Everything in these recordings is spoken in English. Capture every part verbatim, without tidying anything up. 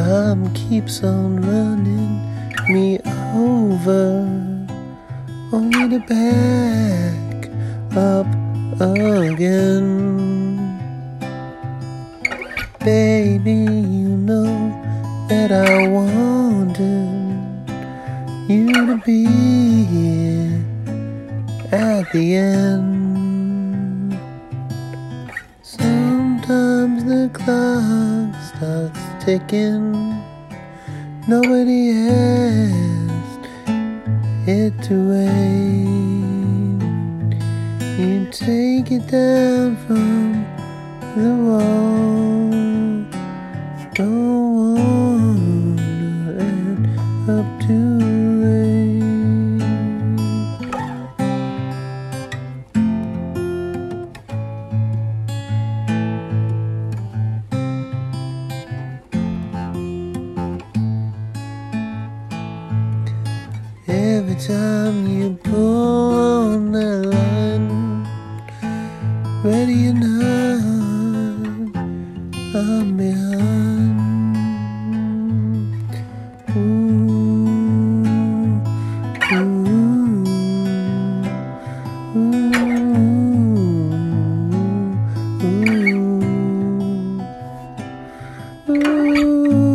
time keeps on running me over, only to back up again. Baby, you know that I wanted you to be here at the end. Sometimes the clock starts ticking, nobody asked it to wait. You take it down from the wall, don't wanna end up too late. Every time you pull on that line, ready or not, I'm behind. Ooh, ooh, ooh, ooh, ooh.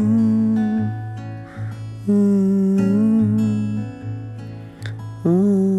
Ooh.